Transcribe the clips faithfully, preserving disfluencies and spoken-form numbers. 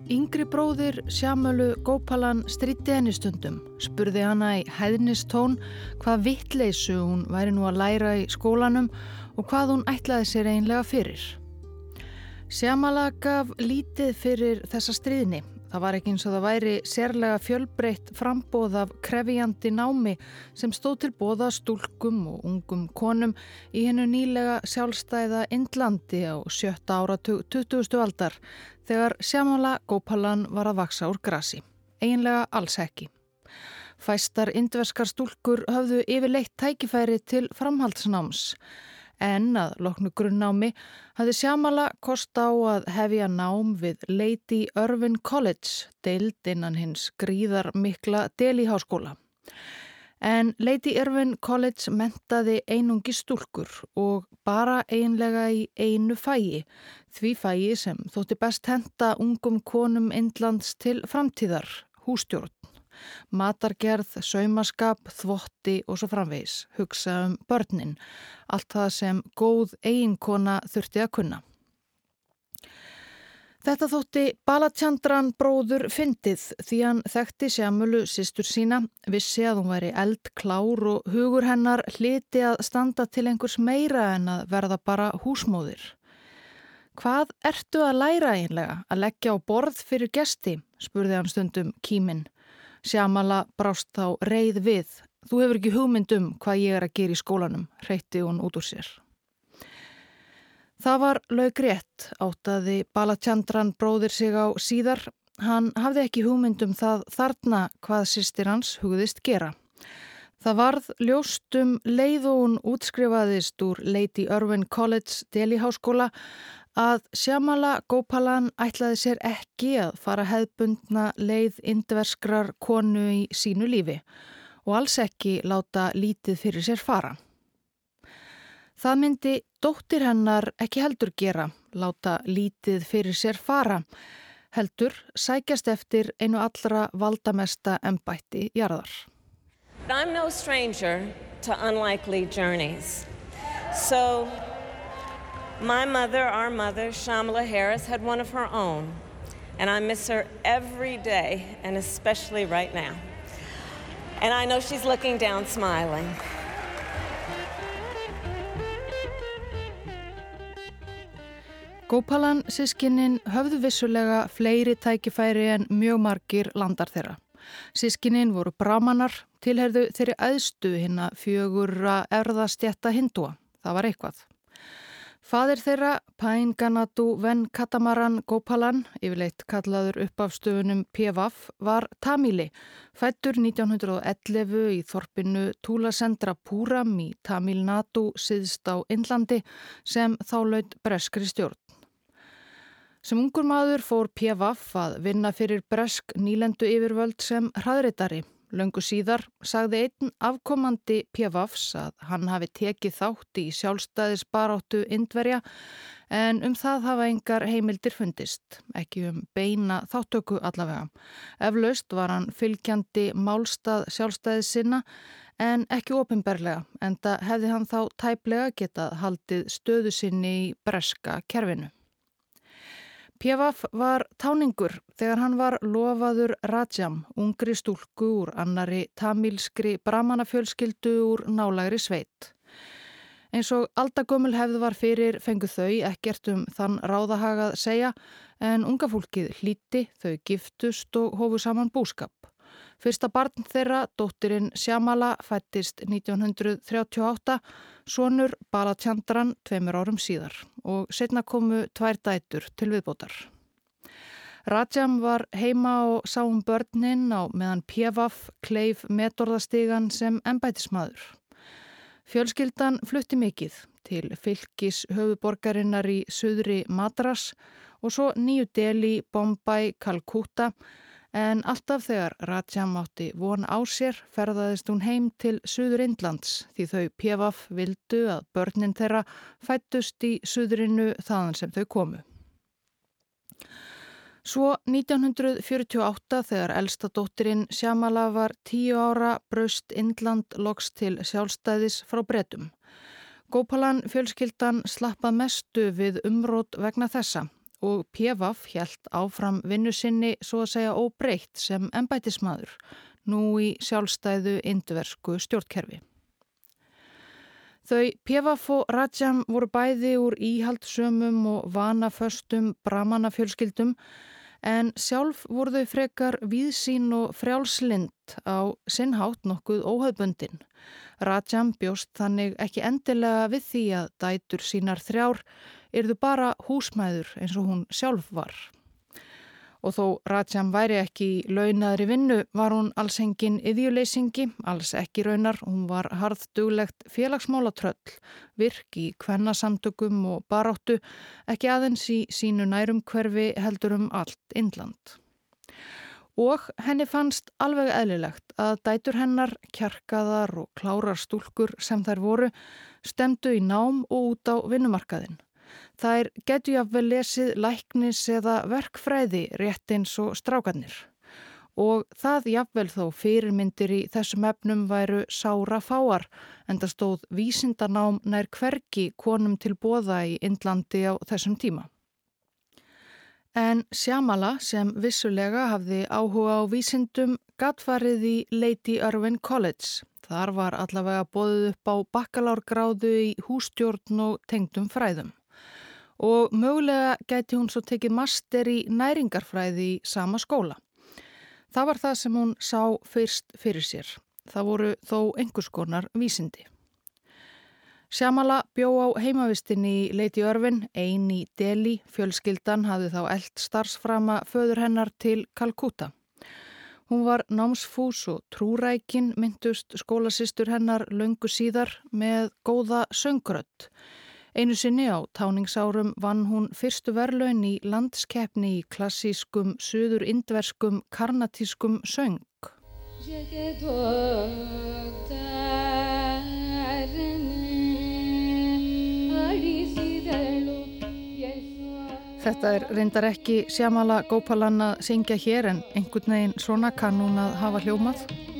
Yngri bróðir Shyamalu Gopalan stríddi henni stundum, spurði hana í hæðnistón hvað vittleysu hún væri nú að læra í skólanum og hvað hún ætlaði sér eiginlega fyrir. Shyamala gaf lítið fyrir þessa stríðni. Það var ekki eins og það væri sérlega fjölbreytt framboð af krefjandi námi sem stóð til boða stúlkum og ungum konum í hennu nýlega sjálfstæða Indlandi á sjötta áratug tuttugustu aldar þegar Shyamala Gopalan var að vaxa úr grasi. Eiginlega alls ekki. Fæstar indverskar stúlkur höfðu yfirleitt tækifæri til framhaldsnáms. En að loknu grunnnámi hafði Shyamala kost á að hefja nám við Lady Irwin College, deild innan hins gríðar mikla Delhi háskóla. En Lady Irwin College menntaði einungi stúlkur og bara eiginlega í einu fagi, því fagi sem þótti best henta ungum konum Indlands til framtíðar, hússtjórn. Matargerð, saumaskap, þvotti og svo framvegis, hugsa um börnin, allt það sem góð eiginkona þurfti að kunna. Þetta þótti Balachandran bróður fyndið því hann þekkti Shyamalu systur sína, vissi að hún væri eldklár og hugur hennar hlyti að standa til einhvers meira en að verða bara húsmóðir. Hvað ertu að læra eiginlega, að leggja á borð fyrir gesti, spurði hann stundum kíminn. Shyamala brást þá reið við. Þú hefur ekki hugmynd um hvað ég er að gera í skólanum, hreytti hún út úr sér. Það var laukrétt, áttaði Balachandran bróðir sig á síðar. Hann hafði ekki hugmynd um það þarna hvað systir hans hugðist gera. Það varð ljóst um leið og hún útskrifaðist úr Lady Irwin College Delhi háskóla að Shyamala Gopalan ætlaði sér ekki að fara hefðbundna leið indverskrar konu í sínu lífi og alls ekki láta lítið fyrir sér fara. Það myndi dóttir hennar ekki heldur gera, láta lítið fyrir sér fara, heldur sækjast eftir einu allra valdamesta embætti jarðar. I'm no stranger to unlikely journeys. So my mother, our mother, Shamala Harris, had one of her own, and I miss her every day, and especially right now. And I know she's looking down, smiling. Gopalan systkinin höfðu vissulega fleiri tækifæri en mjög margir landar þeirra. Systkinin voru brahmanar, tilheyrðu þeirri æðstu hinna fjögurra erfðastétta hindúa. Það var eitthvað. Faðir þeirra, Painganatu Venkatamaran Gopalan, yfirleitt kallaður upp af stöfunum P V A F, var Tamíli, fæddur nítján hundrað og ellefu í þorpinu Tulasendra-Puram í Tamil Nadu syðst á Indlandi sem þá laut breskri stjórn. Sem ungur maður fór P V A F að vinna fyrir bresk nýlendu yfirvöld sem hraðritari. Löngu síðar sagði einn afkomandi P V A Fs að hann hafi tekið þátt í sjálfstæðisbaráttu Indverja en um það hafa engar heimildir fundist, ekki um beina þáttöku allavega. Eflaust var hann fylgjandi málstað sjálfstæðis sinna en ekki opinberlega, enda hefði hann þá tæplega getað haldið stöðu sinni í breska kerfinu. P V A F var táningur þegar hann var lofaður Rajam, ungri stúlku úr annari tamílskri brahmanafjölskyldu úr nálægri sveit. Eins og aldagömmul hefð var fyrir fengu þau ekkert um þann ráðahagað segja en unga fólkið hlýddi, þau giftust og hófu saman búskap. Fyrsta barn þeirra, dóttirinn Shyamala, fæddist nítján hundrað þrjátíu og átta, sonur Balachandran tveimur árum síðar og seinna komu tvær dætur til viðbótar. Rajam var heima og sá um börnin á meðan P V A F kleif metorðastigan sem embættismaður. Fjölskyldan flutti mikið til fylkis höfuðborgarinnar í suðri Madras og svo Nýju Delhi, Bombay, Kalkútta. En alltaf þegar Rajam átti von á sér ferðaðist hún heim til Suður Indlands því þau P V A F vildu að börnin þeirra fæddust í suðrinu þaðan sem þau komu. Svo nítján hundrað fjörutíu og átta þegar elsta dóttirinn Shyamala var tíu ára braust Indland loks til sjálfstæðis frá Bretum. Gopalan fjölskyldan slappað mestu við umrót vegna þessa. og P V F hélt áfram vinnu sinni svo að segja óbreytt sem embættismaður, nú í sjálfstæðu indversku stjórnkerfi. Þau P V F og Rajam voru bæði úr íhaldssömum og vanaföstum Brahmana-fjölskyldum, en sjálf voru þau frekar víðsýn og frjálslynd á sinn hátt nokkuð óhefðbundin. Rajam bjóst þannig ekki endilega við því að dætur sínar þrjár yrðu bara húsmæður eins og hún sjálf var. Og þó Rajam væri ekki í launaðri vinnu var hún alls engin iðjuleysingi, alls ekki raunar. Hún var harðduglegt félagsmálatröll, virk í kvennasamtökum og baráttu, ekki aðeins í sínu nærumhverfi heldur um allt Indland. Og henni fannst alveg eðlilegt að dætur hennar, kjarkaðar og klárar stúlkur sem þær voru, stemdu í nám og út á vinnumarkaðinn. Þær gætu jafnvel lesið læknis eða verkfræði rétt eins og strákarnir. Og það jafnvel þó fyrirmyndir í þessum efnum væru sára fáar, enda stóð vísindanám nær hvergi konum til boða í Indlandi á þessum tíma. En Shyamala, sem vissulega hafði áhuga á vísindum, gat farið í Lady Irwin College. Þar var allavega boðið upp á bakkalárgráðu í hússtjórn og tengdum fræðum. Og mögulega gæti hún svo tekið master í næringarfræði í sama skóla. Það var það sem hún sá fyrst fyrir sér. Það voru þó einhvers konar vísindi. Shyamala bjó á heimavistinni í Lady Irwin, ein í Delhi. Fjölskyldan hafði þá elt starfsframa föður hennar til Kalkúta. Hún var námsfús og trúrækin, myndust skólasystur hennar löngu síðar með góða söngrödd. Einu sinni á táningsárum vann hún fyrstu verðlaun í landskeppni í klassískum, suður-indverskum, karnatískum söng. Þetta er reyndar ekki Shyamala Gopalan að syngja hér, en einhvern veginn svona kann hún að hafa hljómað.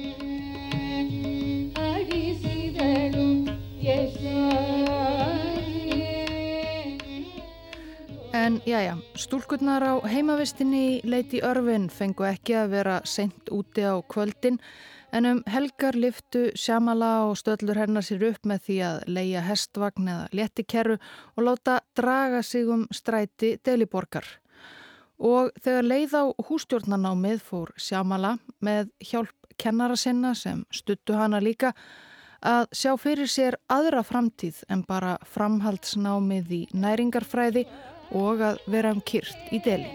En jæja, stúlkurnar á heimavistinni í Lady Irwin fengu ekki að vera seint úti á kvöldin, en um helgar lyftu Shyamala og stöllur hennar sér upp með því að leigja hestvagn eða léttikerru og láta draga sig um stræti Delhiborgar. Og þegar leið á hússtjórnarnámið fór Shyamala með hjálp kennara sinna sem studdu hana líka að sjá fyrir sér aðra framtíð en bara framhaldsnámið í næringarfræði og að vera um kyrrt í Delhi.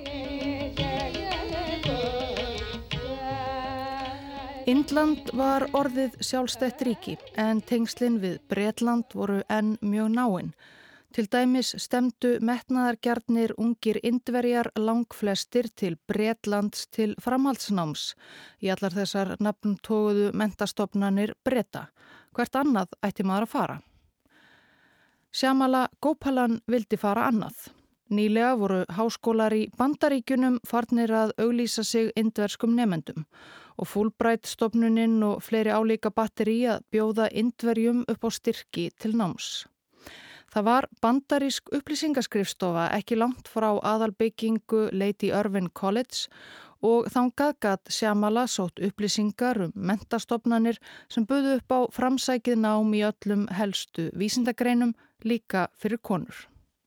Indland var orðið sjálfstætt ríki, en tengslin við Bretland voru enn mjög náin. Til dæmis stemdu metnaðargjarnir ungir Indverjar langflestir til Bretlands til framhaldsnáms. Í allar þessar nafntóguðu menntastofnanir Breta. Hvert annað ætti maður að fara? Shyamala Gopalan vildi fara annað. Nýlega voru háskólar í Bandaríkjunum farnir að auglýsa sig indverskum nemendum og Fulbright-stofnunin og fleiri álíka batterí að bjóða Indverjum upp á styrki til náms. Það var bandarísk upplýsingaskrifstofa ekki langt frá aðalbyggingu Lady Irwin College og þangað gat Shyamala sótt upplýsingar um menntastofnanir sem buðu upp á framsækið nám í öllum helstu vísindagreinum, líka fyrir konur.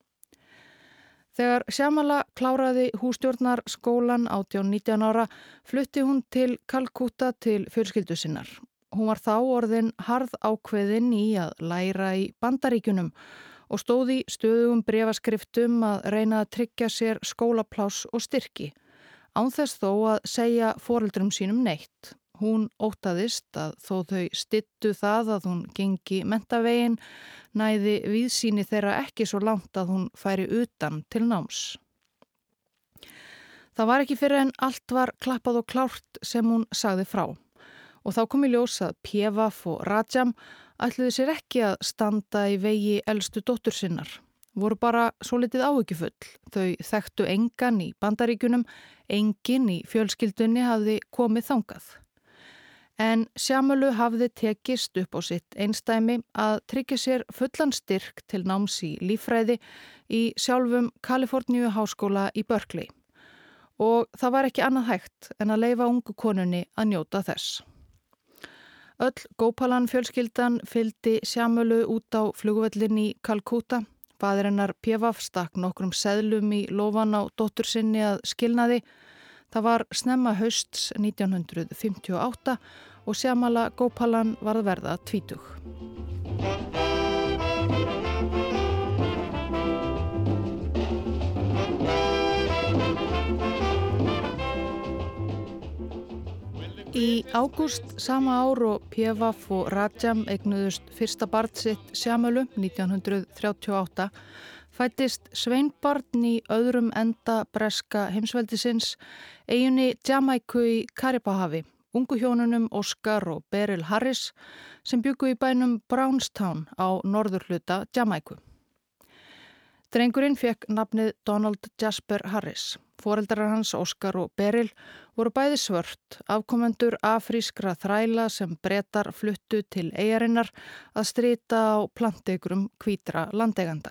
Þegar Shyamala kláraði hússtjórnarskólan átján nítján ára flutti hún til Kalkúta til fjölskyldu sinnar. Hún var þá orðin harð ákveðin í að læra í Bandaríkjunum og stóð í stöðugum bréfaskriftum að reyna að tryggja sér skólapláss og styrki, án þess þó að segja foreldrum sínum neitt. Hún óttaðist að þó þau styttu það að hún gengi menntavegin, næði víðsýni þeirra ekki svo langt að hún færi utan til náms. Það var ekki fyrir en allt var klappað og klárt sem hún sagði frá. Og þá kom í ljós að P V F og Rajam ætluðu sér ekki að standa í vegi elstu dóttur sinnar. Voru bara svolítið áhyggjufull. Þau þekktu engan í Bandaríkjunum, enginn í fjölskyldunni hafði komið þangað. En Shyamalu hafði tekist upp á sitt einstæmi að tryggja sér fullan styrk til náms í líffræði í sjálfum Kaliforníu háskóla í Berkeley. Og það var ekki annað hægt en að leyfa ungu konunni að njóta þess. Öll Gopalan fjölskyldan fylgdi Shyamalu út á flugvöllin í Kalkúta. Faðir hennar P V stakk nokkrum seðlum í lófan á dóttur sinni að skilnaði. Það var snemma hausts nítján hundruð fimmtíu og átta og Shyamala Gopalan varð verða tvítug. Í ágúst sama ár og P V og Rajam eignuðust fyrsta barn sitt Shyamalu nítján hundruð þrjátíu og átta fæddist sveinbarn í öðrum enda breska heimsveldisins, eyjunni Jamaiku í Karibahafi, ungu hjónunum Oscar og Beryl Harris sem bjuggu í bænum Brownstown á norðurhluta Jamaiku. Drengurinn fekk nafnið Donald Jasper Harris. Foreldrar hans, Oscar og Beryl, voru bæði svört, afkomendur afrískra þræla sem Bretar fluttu til eyjarinnar að strita á plantegrum hvítra landeiganda.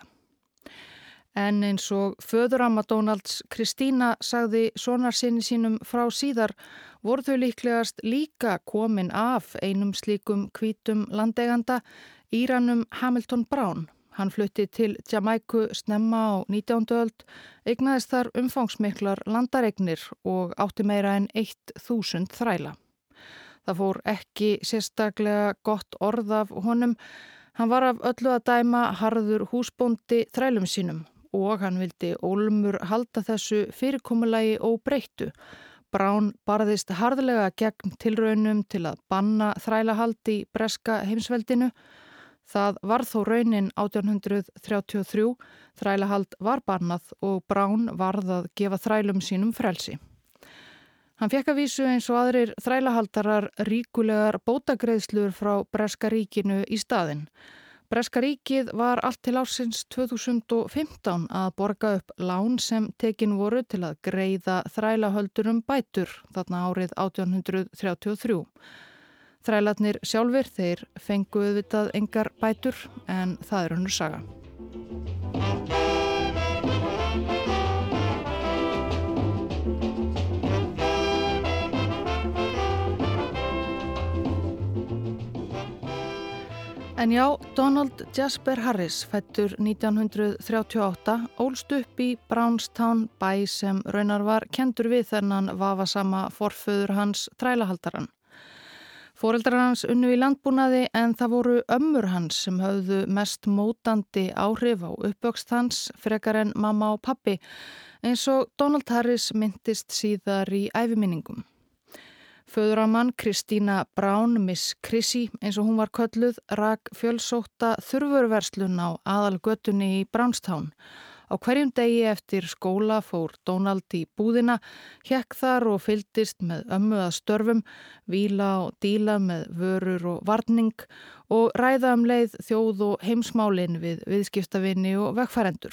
En eins og föðuramma Donalds, Kristína, sagði sonarsyni sínum frá síðar, voru þau líklegast líka komin af einum slíkum hvítum landeiganda, Íranum Hamilton Brown. Hann flutti til Jamaiku snemma á nítjándu öld, eignaðist þar umfangsmiklar landareignir og átti meira en eitt þúsund þræla. Það fór ekki sérstaklega gott orð af honum. Hann var af öllu að dæma harður húsbóndi þrælum sínum og hann vildi ólmur halda þessu fyrirkomulagi óbreyttu. Brown barðist harðlega gegn tilraunum til að banna þrælahald í breska heimsveldinu. Það var þó raunin átján hundruð þrjátíu og þrjú, þrælahald var bannað og Brown varð að gefa þrælum sínum frelsi. Hann fékk að vísu eins og aðrir þrælahaldarar ríkulegar bótagreiðslur frá breska ríkinu í staðinn. Breska ríkið var allt til ársins tvö þúsund og fimmtán að borga upp lán sem tekin voru til að greiða þrælahöldurum bætur þarna árið átján hundruð þrjátíu og þrjú. Þrælarnir sjálfir, þeir fengu auðvitað engar bætur, en það er önnur saga. En já, Donald Jasper Harris, fæddur nítján hundruð þrjátíu og átta, ólst upp í Brownstown, bæ sem raunar var kenndur við þennan vafasama forföður hans þrælahaldaran. Foreldrar hans unnu í landbúnaði en það voru ömmur hans sem höfðu mest mótandi áhrif á uppvöxt hans frekar en mamma og pappi, eins og Donald Harris myndist síðar í æviminningum. Föðuramman Kristína Brown, Miss Chrissy, eins og hún var kölluð, rak fjölsótta þurrvöruverslun á aðalgötunni í Brownstown. Á hverjum degi eftir skóla fór Donald í búðina, hékk þar og fylgdist með ömmu að störfum, víla og díla með vörur og varning og ræða um leið þjóð og heimsmálin við viðskiptavinni og vegfarendur.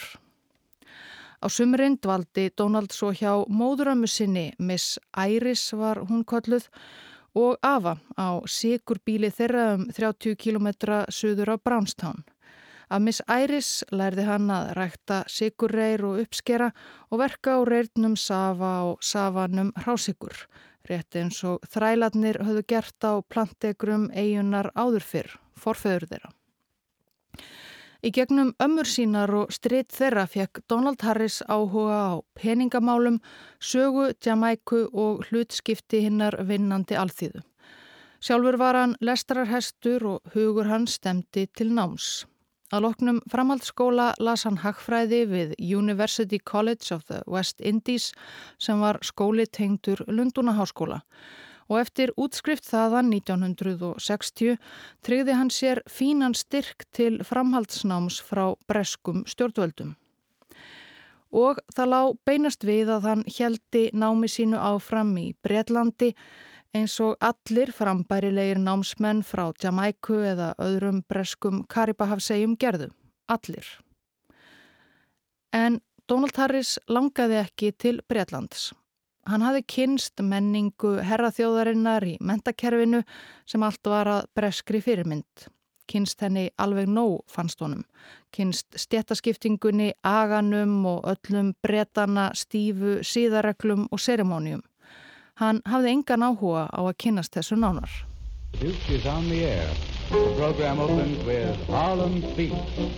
Á sumrin dvaldi Donald svo hjá móðurömmu sinni, Miss Iris var hún kölluð, og afa á sykurbíli þeirra um þrjátíu kílómetra suður á Brownstown. Af Miss Iris lærði hann að rækta sykurreyr og uppskera og verka á reyrnum safa og safanum hrásykur, rétt eins og þrælarnir höfðu gert á plantegrum eyjunnar áður fyrr, forfeður þeirra. Í gegnum ömmur sínar og strit þeirra fekk Donald Harris áhuga á peningamálum, sögu Jamaiku og hlutskipti hinnar vinnandi alþýðu. Sjálfur var hann lestrarhestur og hugur hans stemdi til náms. Að loknum framhaldsskóla las hann hagfræði við University College of the West Indies sem var skóli tengdur Lundunaháskóla og eftir útskrift þaðan nítján hundruð sextíu tryggði hann sér fínan styrk til framhaldsnáms frá breskum stjórnvöldum. Og það lá beinast við að hann héldi námi sínu áfram í Bretlandi eins og allir frambærilegir námsmenn frá Jamaiku eða öðrum breskum Karibahafseyjum gerðu. Allir. En Donald Harris langaði ekki til Bretlands. Hann hafði kynst menningu herraþjóðarinnar í menntakerfinu sem allt var að breskri fyrirmynd. Kynst henni alveg nóg fannst honum. Kynst stéttaskiptingunni, aganum og öllum bretana, stífu, siðareglum og seremónium. Hann hafði engan áhuga á að kynnast þessu nánar. Duke is on the air. The program opens with Harlem Beat.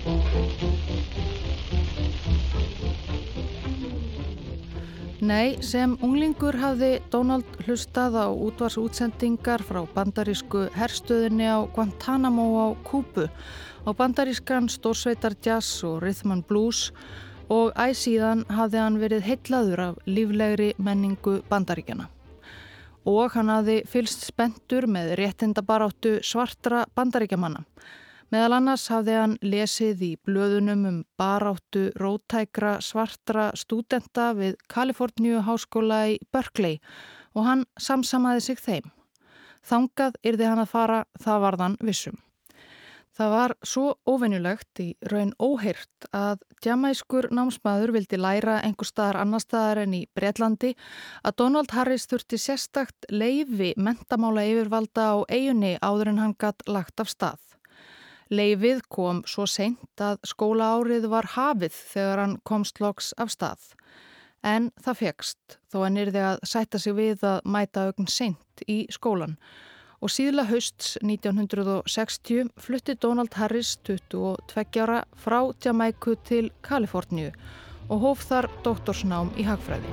Nei, sem unglingur hafði Donald hlustað á útvarpsútsendingar frá bandarísku herstöðinni á Guantanamo á Kúbu, á bandarískan stórsveitar jazz og rhythm and blues og æ síðan hafði hann verið heillaður af líflegri menningu Bandaríkjana. Og hann hafði fylgst spenntur með réttindabaráttu svartra Bandaríkjamanna. Meðal annars hafði hann lesið í blöðunum um baráttu róttækra svartra stúdenta við Kaliforníu háskóla í Berkeley og hann samsamaði sig þeim. Þangað yrði hann að fara, það varðan vissum. Það var svo óvenjulegt í raun óheyrt að djamaískur námsmaður vildi læra einhver staðar annar staðar en í Bretlandi að Donald Harris þurfti sérstakt leyfi menntamála yfirvalda á eyjunni áður en hann gat lagt af stað. Leyfið kom svo seint að skólaárið var hafið þegar hann komst loks af stað. En það fékkst þó hann yrði að sætta sig við að mæta ögn seint í skólan. Og síðla hausts nítján hundrað sextíu flutti Donald Harris tuttugu og tveggja ára frá Jamaiku til Kaliforníu og hóf þar doktorsnám í hagfræði.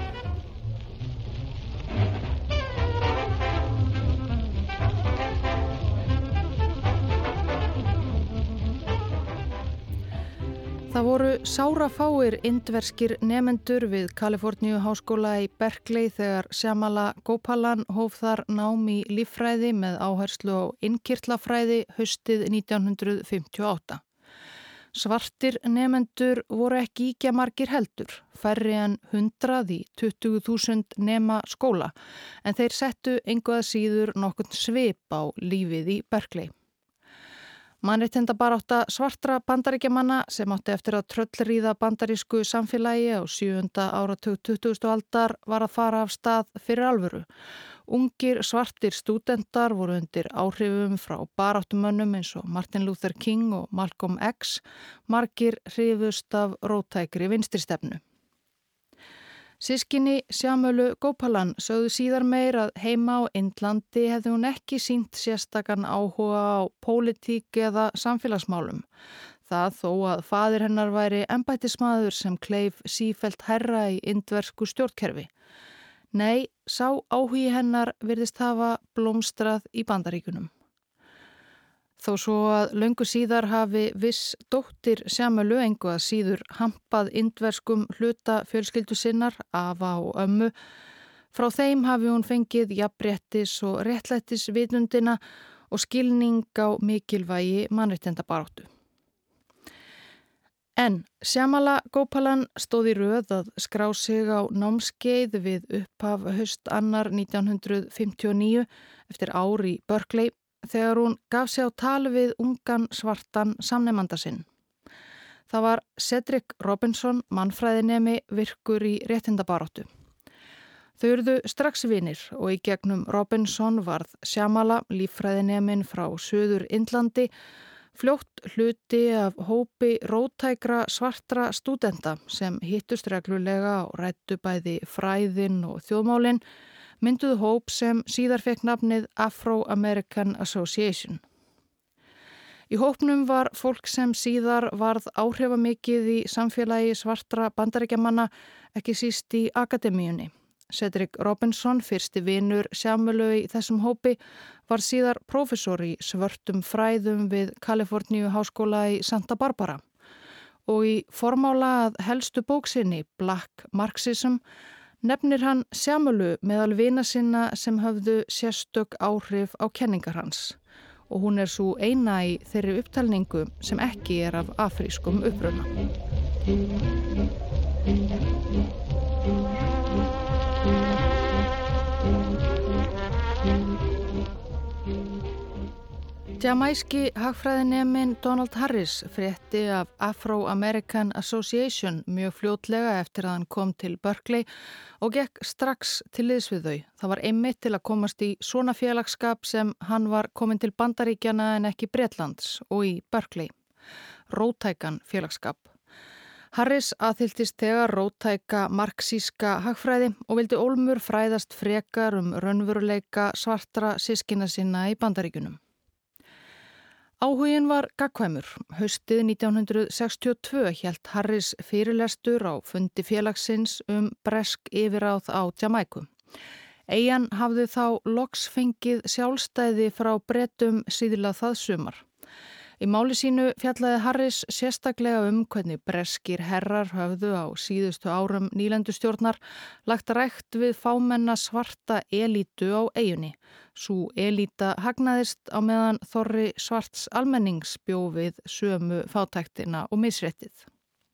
Það voru sárafáir indverskir nemendur við Kaliforníu háskóla í Berkeley þegar Shyamala Gopalan hóf þar nám í líffræði með áherslu á innkirtlafræði haustið nítján hundrað fimmtíu og átta. Svartir nemendur voru ekki ýkja margir heldur, færri en hundrað í tuttugu þúsund nema skóla, en þeir settu engu að síður nokkurn svip á lífið í Berkeley. Mannréttindabarátta svartra Bandaríkjamanna sem átti eftir að tröllríða bandarísku samfélagi á sjöunda áratug tuttugustu aldar var að fara af stað fyrir alvöru. Ungir svartir stúdentar voru undir áhrifum frá baráttumönnum eins og Martin Luther King og Malcolm X, margir hrifust af róttækri vinstristefnu. Systkini Shyamala Gopalan sögðu síðar meir að heima á Indlandi hefði hún ekki sýnt sérstakan áhuga á pólitík eða samfélagsmálum. Það þó að faðir hennar væri embættismaður sem kleif sífellt hærra í indversku stjórnkerfi. Nei, sá áhugi hennar virðist hafa blómstrað í Bandaríkunum. Þó svo að löngu síðar hafi viss dóttir Shyamalu engu að síður hampað indverskum hluta fjölskyldu sinnar, afa og ömmu. Frá þeim hafi hún fengið jafnréttis og réttlættisvitundina og skilning á mikilvægi mannréttindabaráttu. En Shyamala Gopalan stóð í röð að skrá sig á námskeið við upphaf haust annar nítján hundrað fimmtíu og níu eftir ár í Berkeley, þegar hún gaf sig á tal við ungan svartan samnemanda sinn. Það var Cedric Robinson, mannfræðinemi virkur í réttindabaráttu. Þau urðu strax vinir og í gegnum Robinson varð Shyamala, líffræðinemin frá Suður Indlandi, fljótt hluti af hópi róttækra svartra stúdenta sem hittust reglulega og ræddu bæði fræðin og þjóðmálin, mynduðu hóp sem síðar fekk nafnið Afro-American Association. Í hópnum var fólk sem síðar varð áhrifamikið í samfélagi svartra Bandaríkjamanna, ekki síst í akademíunni. Cedric Robinson, fyrsti vinur Shyamalu í þessum hópi, var síðar prófessor í svörtum fræðum við Kaliforníu háskóla í Santa Barbara. Og í formála að helstu bóksinni Black Marxism nefnir hann Shyamalu meðal vina sinna sem höfðu sérstök áhrif á kenningar hans og hún er svo eina í þeirri upptalningu sem ekki er af afrískum uppruna. Jamaiski hagfræðineminn Donald Harris frétti af Afro-American Association mjög fljótlega eftir að hann kom til Berkeley og gekk strax til liðs við þau. Það var einmitt til að komast í svona félagsskap sem hann var komin til Bandaríkjanna en ekki Bretlands og í Berkeley. Róttækan félagsskap. Harris aðhylltist þegar róttæka marxíska hagfræði og vildi ólmur fræðast frekar um raunveruleika svartra systkina sinna í Bandaríkjunum. Áhuginn var gagnkvæmur. Haustið nítján hundruð sextíu og tvö hélt Harris fyrirlestur á fundi félagsins um bresk yfirráð á Jamaiku. Eyjan hafði þá loks fengið sjálfstæði frá Bretum síðla það sumar. Í máli sínu fjallaði Harris sérstaklega um hvernig breskir herrar höfðu á síðustu árum nýlendustjórnar lagt rækt við fámenna svarta elítu á eyjunni. Sú elíta hagnaðist á meðan þorri svarts almennings bjó við sömu fátæktina og misréttið.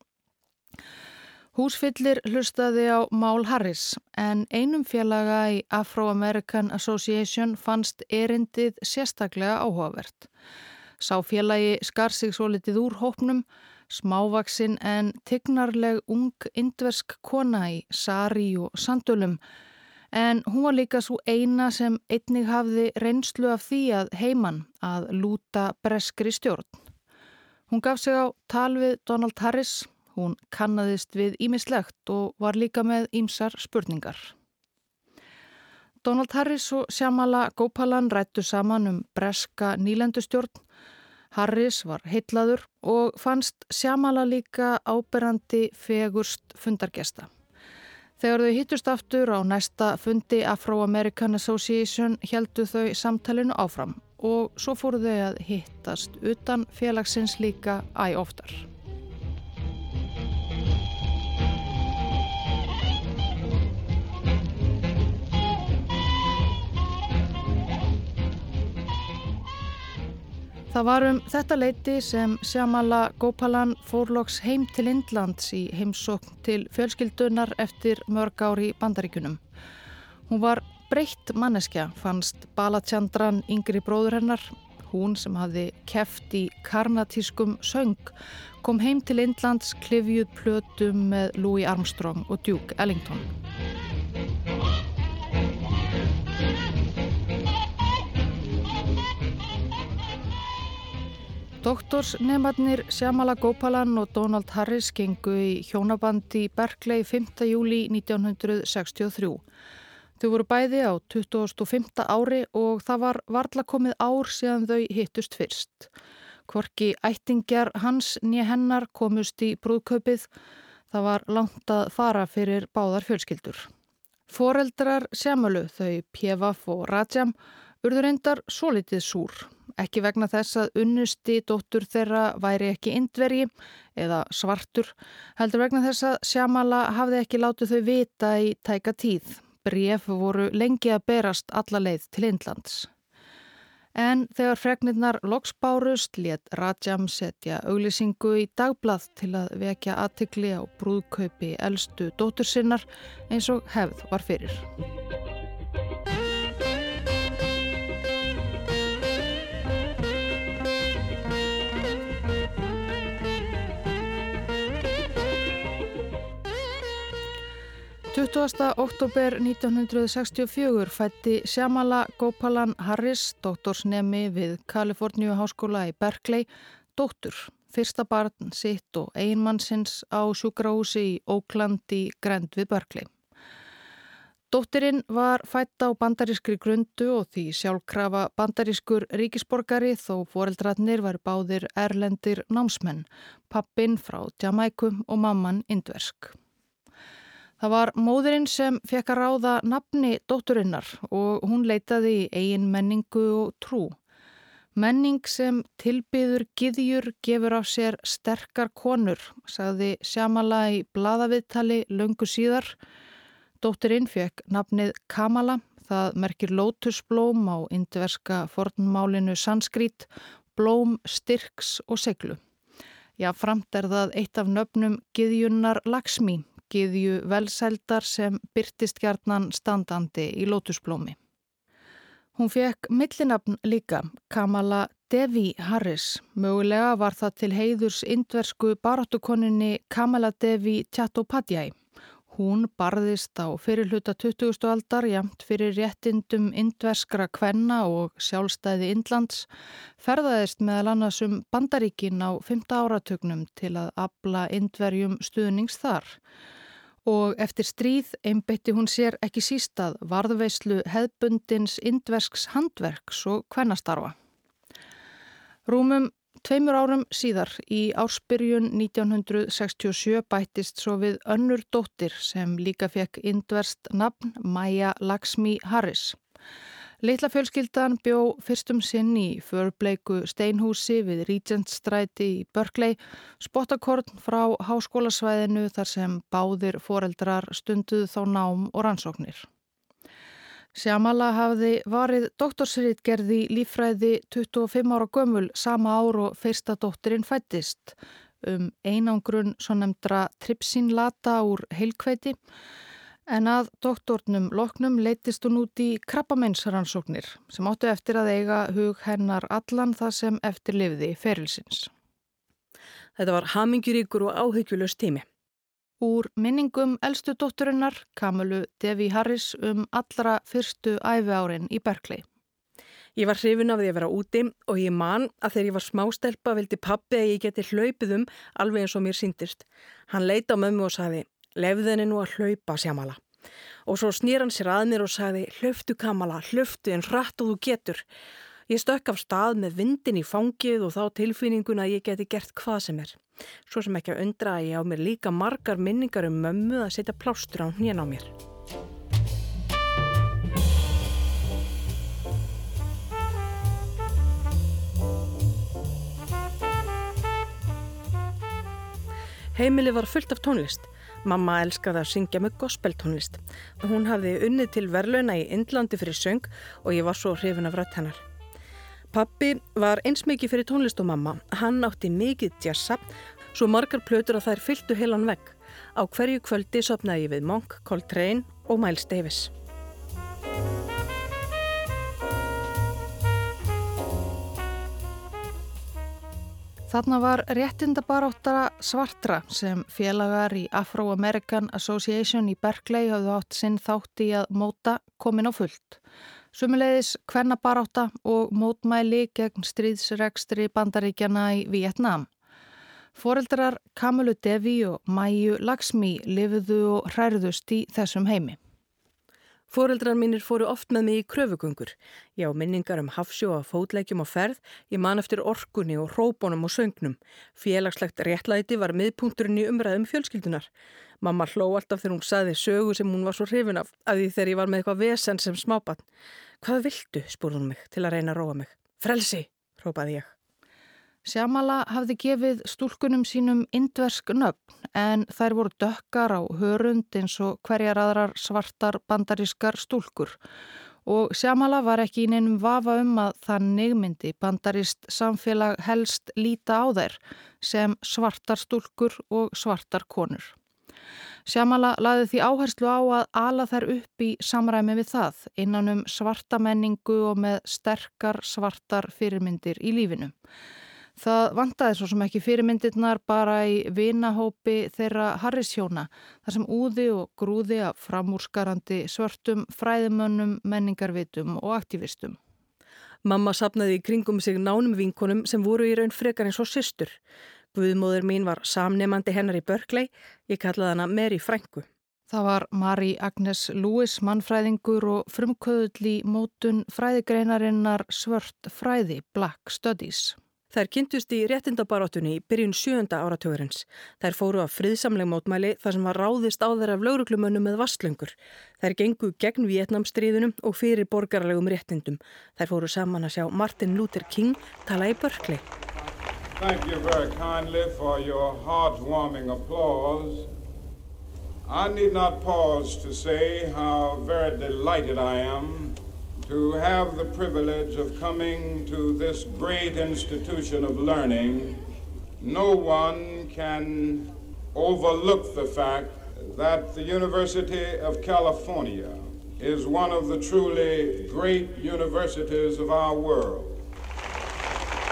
Húsfyllir hlustaði á mál Harris en einum félaga í Afro-American Association fannst erindið sérstaklega áhugavert. Sá félagi skar sig svolítið úr hópnum, smávaksin en tignarleg ung indversk kona í sari og sandölum, en hún var líka svo eina sem einnig hafði reynslu af því að heiman að lúta breskri stjórn. Hún gaf sig á tal við Donald Harris, hún kannaðist við ýmislegt og var líka með ýmsar spurningar. Donald Harris og Shyamala Gopalan ræddu saman um breska nýlendustjórn. Harris var heillaður og fannst Shyamala líka áberandi fegurst fundargesta. Þegar þau hittust aftur á næsta fundi Afro-American Association héldu þau samtalinu áfram og svo fóru þau að hittast utan félagsins líka æ oftar. Það var um þetta leyti sem Shyamala Gopalan fór loks heim til Indlands í heimsókn til fjölskyldunar eftir mörg ár í Bandaríkjunum. Hún var breytt manneskja, fannst Balachandran yngri bróður hennar. Hún sem hafði keppt í karnatískum söng kom heim til Indlands klyfjuð plötum með Louis Armstrong og Duke Ellington. Doktorsnemarnir Shyamala Gopalan og Donald Harris gengu í hjónabandi í Berkeley fimmta júlí nítján hundruð sextíu og þrjú. Þau voru bæði á tuttugasta og fimmta ári og það var varla komið ár síðan þau hittust fyrst. Hvorki ættingjar hans né hennar komust í brúðkaupið. Það var langt að fara fyrir báðar fjölskyldur. Foreldrar Shyamalu, þau Pjevaf og Rajam, urðu reyndar svolítið súr. Ekki vegna þess að unnusti dóttur þeirra væri ekki indverji eða svartur, heldur vegna þess að Shyamala hafði ekki látið þau vita í tæka tíð. Bréf voru lengi að berast alla leið til Indlands. En þegar fregnirnar loks bárust lét Rajam setja auglýsingu í dagblað til að vekja athygli á brúðkaupi elstu dóttur sinnar eins og hefð var fyrir. tuttugasta október nítján hundruð sextíu og fjögur fæddi Shyamala Gopalan Harris, doktorsnemi við Kaliforníuháskóla í Berkeley, dóttur, fyrsta barn sitt og eiginmannsins á sjúkrahúsi í Oakland í grennd við Berkeley. Dóttirinn var fædd á bandarískri grundu og því sjálfkrafa bandarískur ríkisborgari þó foreldrarnir var báðir erlendir námsmenn, pappinn frá Jamaiku og mamman indversk. Það var móðirinn sem fekk að ráða nafni dótturinnar og hún leitaði í eigin menningu og trú. Menning sem tilbyður gyðjur gefur af sér sterkar konur, sagði Shyamala í blaðaviðtali löngu síðar. Dóttirinn fekk nafnið Kamala, það merkir lótusblóm á indverska fornmálinu sanskrít, blóm styrks og seglu. Jafnframt er það eitt af nöfnum gyðjunnar Laxmi, gyðju velsældar sem birtist gjarnan standandi í lótusblómi. Hún fekk millinafn líka, Kamala Devi Harris. Mögulega var það til heiðurs indversku baráttukonunni Kamala Devi Chattopadhyay. Hún barðist á fyrirhluta tuttugustu aldar jafnt fyrir réttindum indverskra kvenna og sjálfstæði Indlands, ferðaðist meðal annars um Bandaríkin á fimmta áratugnum til að afla Indverjum stuðnings þar. Og eftir stríð einbeitti hún sér ekki síst að varðveislu hefðbundins indversks handverks og kvennastarfa. Rúmum tveimur árum síðar í ársbyrjun nítján hundruð sextíu og sjö bættist svo við önnur dóttir sem líka fekk indverskt nafn, Maya Lakshmi Harris. Litla fjölskyldan bjó fyrstum sinn í förbleiku steinhúsi við Regentstræti í Berkeley, spottakorn frá háskólasvæðinu þar sem báðir foreldrar stunduðu þá nám og rannsóknir. Shyamala hafði varið doktorsritgerð í líffræði tuttugu og fimm ára gömul sama ár og fyrsta dóttirinn fæddist um einangrun svonefndra trypsínlata úr heilkveiti en að doktornum loknum leittist hún út í krabbameinsrannsóknir sem áttu eftir að eiga hug hennar allan það sem eftir lifði ferilsins. Þetta var hamingjuríkur og áhyggjulaus tími. Úr minningum elstu dótturinnar Kamalu Devi Harris um allra fyrstu æviárin í Berkeley. Ég var hrifin af því að vera úti og ég man að þegar ég var smástelpa vildi pabbi að ég geti hlaupið um alveg eins og mér sýndist. Hann leit á mömmu og sagði, leyfðu henni nú að hlaupa, Shyamala. Og svo snýr hann sér að mér og sagði, hlauptu Kamala, hlauptu en hratt og þú getur. Ég stökk af stað með vindin í fangið og þá tilfinningun að ég geti gert hvað sem er. Svo sem ekki að undra að ég á mér líka margar minningar um mömmu að setja plástur á hnén á mér. Heimilið var fullt af tónlist. Mamma elskaði að syngja með gospeltónlist. Hún hafði unnið til verðlauna í Indlandi fyrir söng og ég var svo hrifin af rödd hennar. Pappi var eins mikið fyrir tónlist og mamma. Hann átti mikið jazza, svo margar plötur að þær fylltu heilan vegg. Á hverju kvöldi sofnaði ég við Monk, Coltrane og Miles Davis. Þarna var réttindabaráttara svartra sem félagar í Afro-American Association í Berkeley hafðu átt sinn þátt í að móta komin á fullt. Sömuleiðis kvennabarátta og mótmæli gegn stríðsrekstri Bandaríkjanna í Víetnam. Foreldrar Kamalu Devi og Maya Lakshmi lifuðu og hrærðust í þessum heimi. Foreldrar mínir fóru oft með mig í kröfugöngur. Ég á minningar um hafsjó af fótleikjum og ferð, ég man eftir orkunni og hrópunum og söngnum. Félagslegt réttlæti var miðpunkturinn í umræðum fjölskyldunar. Mamma hló alltaf þegar hún sagði sögu sem hún var svo hrifin af, af því þegar ég var með eitthvað vesen sem smábarn. Hvað viltu, spurði hún mig til að reyna að róa mig. Frelsi, hrópaði ég. Shyamala hafði gefið stúlkunum sínum indversk nöfn en þær voru dökkar á hörund eins og hverjar aðrar svartar bandarískar stúlkur og Shyamala var ekki í neinum vafa um að þannig myndi bandarískt samfélag helst líta á þær sem svartar stúlkur og svartar konur. Shyamala lagði því áherslu á að ala þær upp í samræmi við það innan um svarta menningu og með sterkar svartar fyrirmyndir í lífinu. Það vantaði svo sem ekki fyrirmyndirnar bara í vinahópi þeirra Harris-hjóna, þar sem úði og grúði af framúrskarandi svörtum fræðimönnum, menningarvitum og aktivistum. Mamma safnaði í kringum sig nánum vinkonum sem voru í raun frekar eins og systur. Guðmóðir mín var samnemandi hennar í Berkeley, ég kallaði hana Mary frænku. Það var Marie Agnes Lewis, mannfræðingur og frumkvöðull í mótun fræðigreinarinnar svört fræði, Black Studies. Þær kynntust í réttindabaráttunni í byrjun sjöunda áratugurins. Þær fóru af friðsamleg mótmæli þar sem var ráðist á þeirra af lögreglumönnum með vasslöngur. Þær gengu gegn Víetnamstríðunum og fyrir borgaralegum réttindum. Þær fóru saman að sjá Martin Luther King tala í Berkeley. Thank you very kindly for your heart-warming applause. I need not pause to say how very delighted I am to have the privilege of coming to this great institution of learning. No one can overlook the fact that the University of California is one of the truly great universities of our world.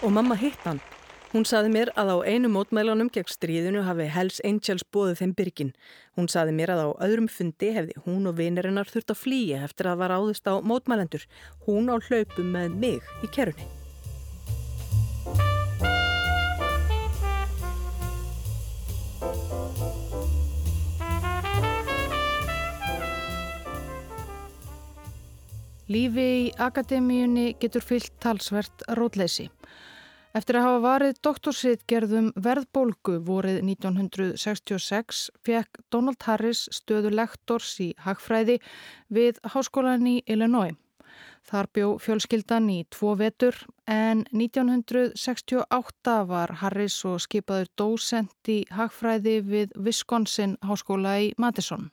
og mamma hitt hann. Hún saði mér að á einu mótmælunum gegn stríðinu hafi Hells Angels boðið þeim byrgin. Hún saði mér að á öðrum fundi hefði hún og vinarinnar þurft að flýja eftir að var áðist á mótmælendur. Hún á hlaupum með mig í kerrunni. Lífi í akademíunni getur fylgt talsvert rótleysi. Eftir að hafa varið doktorsritgerðum verðbólgu vorið nítján hundruð sextíu og sex fékk Donald Harris stöðu lektors í hagfræði við Háskólann í Illinois. Þar bjó fjölskyldan í tvo vetur en nítján hundruð sextíu og átta var Harris og skipaður dósent í hagfræði við Wisconsin háskóla í Madison.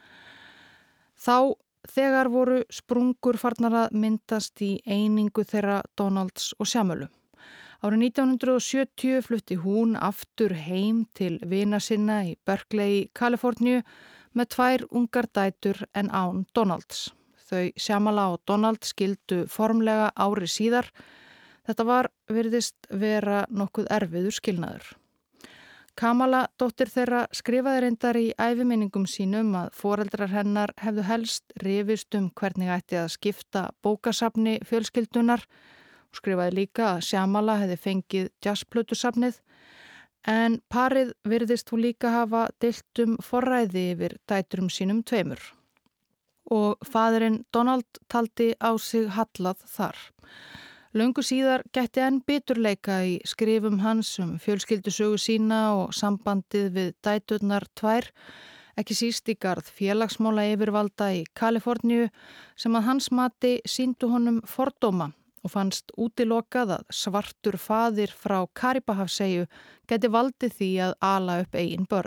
Þá þegar voru sprungur farnar að myndast í einingu þeirra Donalds og Shamulu. Árið nítján hundruð sjötíu flutti hún aftur heim til vina sinna í Berkeley í Kaliforníu með tvær ungar dætur en án Donalds. Þau Shamala og Donald skildu formlega ári síðar. Þetta var virðist vera nokkuð erfiður skilnaður. Kamala, dóttir þeirra, skrifaði reyndar í æviminningum sínum að foreldrar hennar hefðu helst rifist um hvernig ætti að skipta bókasafni fjölskyldunar. Skrifaði líka að Shamala hefði fengið jazzplötusafnið en parið virðist hún líka hafa deilt um forræði yfir dæturum sínum tveimur. Og faðirinn Donald taldi á sig hallað þar. Löngu síðar gætti enn biturleika í skrifum hans um fjölskyldusögu sína og sambandið við dæturnar tvær, ekki síst í garð félagsmála yfirvalda í Kaliforníu sem að hans mati sýndu honum fordóma og fannst útilokað að svartur faðir frá Karibahafseyju gæti valdið því að ala upp eigin börn.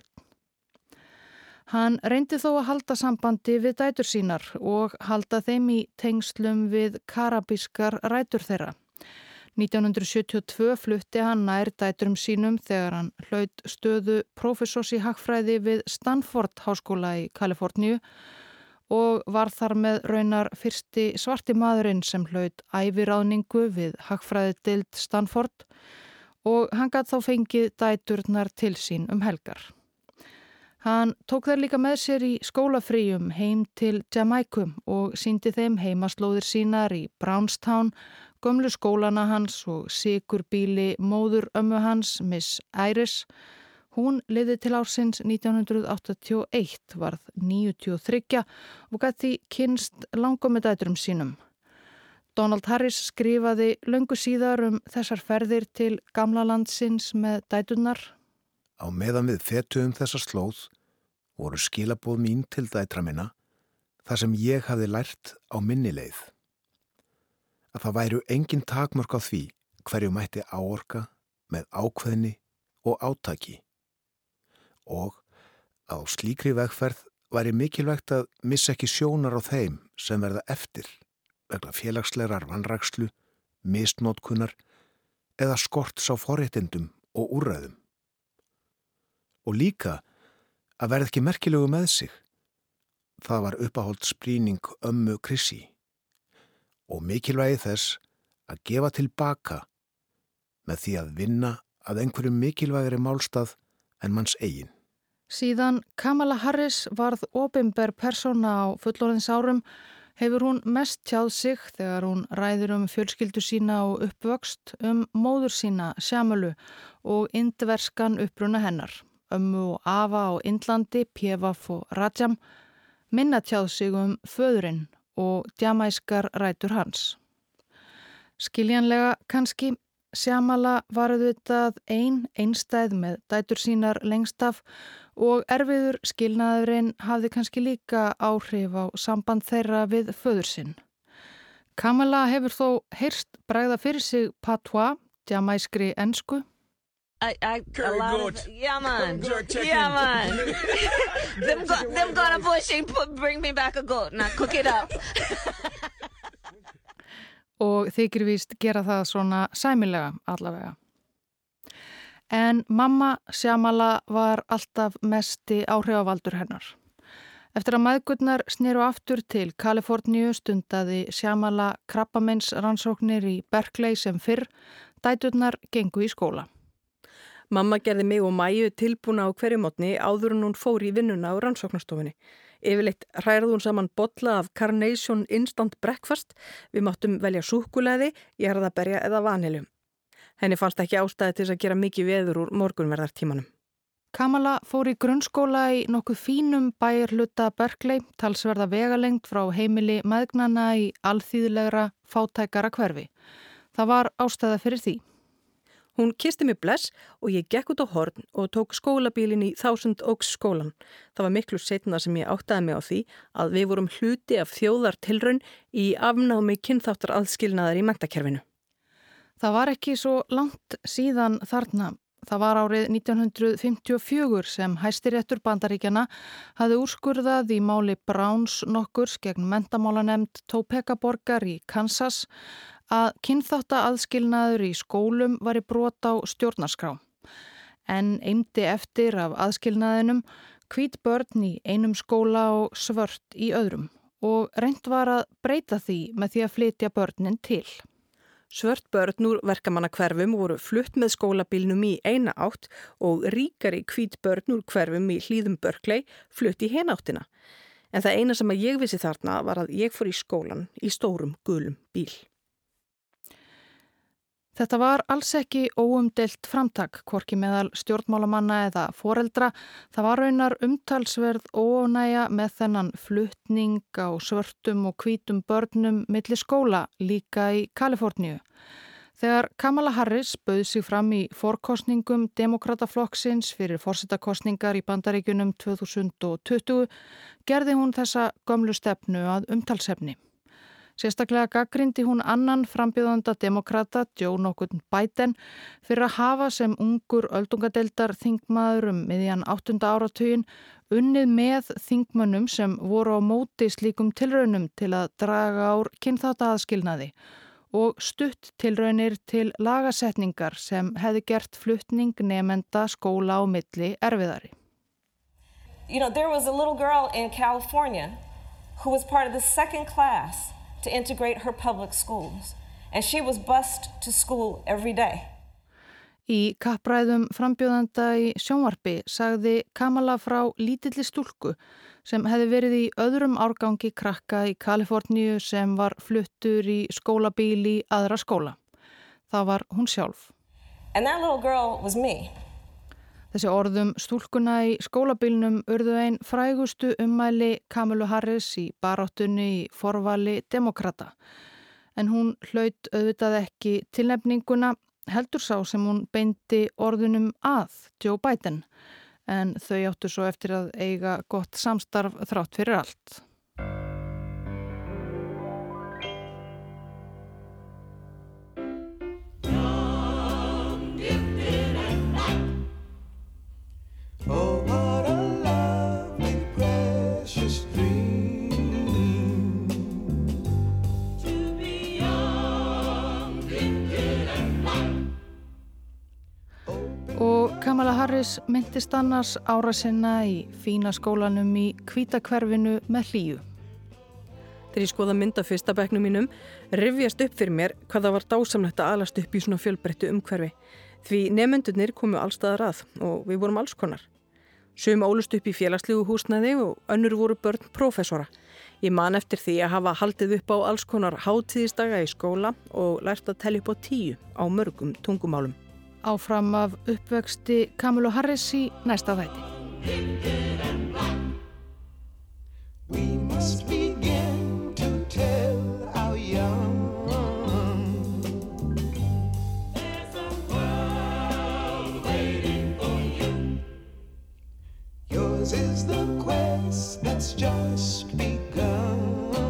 Hann reyndi þó að halda sambandi við dætur sínar og halda þeim í tengslum við karabískar rætur þeirra. nítján hundruð sjötíu og tvö flutti hann nær dæturum sínum þegar hann hlaut stöðu prófessors í hagfræði við Stanford háskóla í Kaliforníu og var þar með raunar fyrsti svarti maðurinn sem hlaut æviráðningu við hagfræðideild Stanford og hann gat þá fengið dæturnar til sín um helgar. Hann tók þær líka með sér í skólafríum heim til Jamaica og sýndi þeim heimaslóðir sínar í Brownstown, gömlu skólana hans og sykurbíli móður ömmu hans, Miss Iris. Hún lifði til ársins nítján hundruð áttatíu og eitt, varð níutíu og þrjú og gat því kynst langömmu dæturum sínum. Donald Harris skrifaði löngu síðar um þessar ferðir til gamla landsins með dæturnar. Á meðan við fetuðum þessa slóð voru skilaboð mín til dætra minna þar sem ég hafði lært á minni leið. Að það væru engin takmörk á því hverju mætti áorka með ákveðni og átaki. Og á slíkri vegferð væri mikilvægt að missa ekki sjónar á þeim sem verða eftir vegna félagslegar vanrækslu, misnotkunar eða skorts á forréttindum og úrræðum. Og líka að verða ekki merkilegu með sig. Það var uppáhalds sprýning ömmu Krissi og mikilvægi þess að gefa tilbaka með því að vinna að einhverju mikilvægri málstað en manns eigin. Síðan Kamala Harris varð opinber persóna á fullorðinsárum hefur hún mest tjáð sig þegar hún ræðir um fjölskyldu sína og uppvöxt um móður sína Shamulu og indverskan uppruna hennar, ömmu og afa á Indlandi, Pjevaf og Rajam, minna tjáð sig um föðurinn og djamæskar rætur hans. Skiljanlega kannski, Shamala var auðvitað ein einstæð með dætur sínar lengst af og erfiður skilnaðurinn hafði kannski líka áhrif á samband þeirra við föður sinn. Kamala hefur þó heyrst bregða fyrir sig patois, jamaiskri ensku. I, I, Very a lot good. Of, yeah, man. Good Yeah, man. them go, them gonna pushing, put, bring me back a goat. Now cook it up. Og þykir víst gera það svona sæmilega allavega. En mamma Shamala var alltaf mesti áhrifavaldur hennar. Eftir að mæðgurnar sneru aftur til Kaliforníu stundaði Shamala krabbameins rannsóknir í Berkeley sem fyrr, dæturnar gengu í skóla. Mamma gerði mig og Mæju tilbúna á hverju morgni áður en hún fór í vinnuna á rannsóknastofunni. Yfirleitt hrærði hún saman bolla af Carnation Instant Breakfast. Við máttum velja súkkulaði, jarðarberja eða vanilju. Henni fannst ekki ástæði til þess að gera mikið veður úr morgunverðartímanum. Kamala fór í grunnskóla í nokkuð fínum bæjarhluta Berkeley, talsverða vegalengd frá heimili mæðgnanna í alþýðlegra fátækara hverfi. Það var ástæða fyrir því. Hún kisti mig bless og ég gekk út á horn og tók skólabílinn í Thousand Oaks skólan. Það var miklu seinna sem ég áttaði mig á því að við vorum hluti af þjóðartilraun í afnámi kynþáttar aðskilnaðar í menntakerfinu. Það var ekki svo langt síðan þarna. Það var árið nítján hundruð fimmtíu og fjögur sem Hæstiréttur Bandaríkjanna hafði úrskurðað í máli Browns nokkurs gegn menntamálanemnd Topeka-borgar í Kansas að kynþáttaaðskilnaður í skólum væri brot á stjórnarskrá. En eymdi eftir af aðskilnaðinum hvít börn í einum skóla og svört í öðrum og reynt var að breyta því með því að flytja börnin til. Svört börn úr verkamannahverfum voru flutt með skólabílnum í eina átt og ríkari hvít börn úr hverfum í hlíðum Berkeley flutt í hina áttina. En það eina sem að ég vissi þarna var að ég fór í skólan í stórum gulum bíl. Þetta var alls ekki óumdeilt framtak, hvorki meðal stjórnmálamanna eða foreldra. Það var raunar umtalsverð óánægja með þennan flutning á svörtum og hvítum börnum milli skóla líka í Kaliforníu. Þegar Kamala Harris bauð sig fram í forkostningum Demókrataflokksins fyrir forsetakostningar í Bandaríkjunum tvö þúsund tuttugu gerði hún þessa gömlu stefnu að umtalsefni. Sérstaklega gagnrýndi hún annan frambjóðanda demókrata, Joe nokkurn Biden, fyrir að hafa sem ungur öldungadeildar þingmaður um miðjan áttunda áratuginn unnið með þingmönnum sem voru á móti slíkum tilraunum til að draga úr kynþáttaaðskilnaði og stutt tilraunir til lagasetningar sem hefði gert flutning nemenda skóla á milli erfiðari. You know, there was a little girl in California who was part of the second class to integrate her public schools, and she was bused to school every day. Í kappræðum frambjóðanda í sjónvarpi sagði Kamala frá lítilli stúlku sem hefði verið í öðrum árgangi krakka í Kaliforníu sem var fluttur í skólabíl í aðra skóla. Það var hún sjálf. And that little girl was me. Þessi orðum stúlkuna í skólabílnum urðu ein frægustu ummæli Kamalu Harris í baráttunni í forvali demókrata. En hún hlaut auðvitað ekki tilnefninguna, heldur sá sem hún beindi orðunum að Joe Biden. En þau áttu svo eftir að eiga gott samstarf þrátt fyrir allt. Oh, what a lovely, precious dream to be young, gifted and fun. Og Kamala Harris myndist annars ára sinna í fína skólanum í hvítakverfinu með hlýju. Þegar ég skoða mynd af fyrsta bekknum mínum, rifjast upp fyrir mér hvað það var dásamlegt að alast upp í svona fjölbreyttu umhverfi. Því nemendurnir komu allstaðar að og við vorum alls konar. Sum ólust upp í félagslegu húsnæði og önnur voru börn prófessora. Ég man eftir því að hafa haldið upp á alls konar hátíðisdaga í skóla og lært að telja upp á tíu á mörgum tungumálum. Áfram af uppvexti Kamalu Harris í næsta þætti. We must begin to tell our young. There's a world waiting for you. Yours is the quest that's just begun.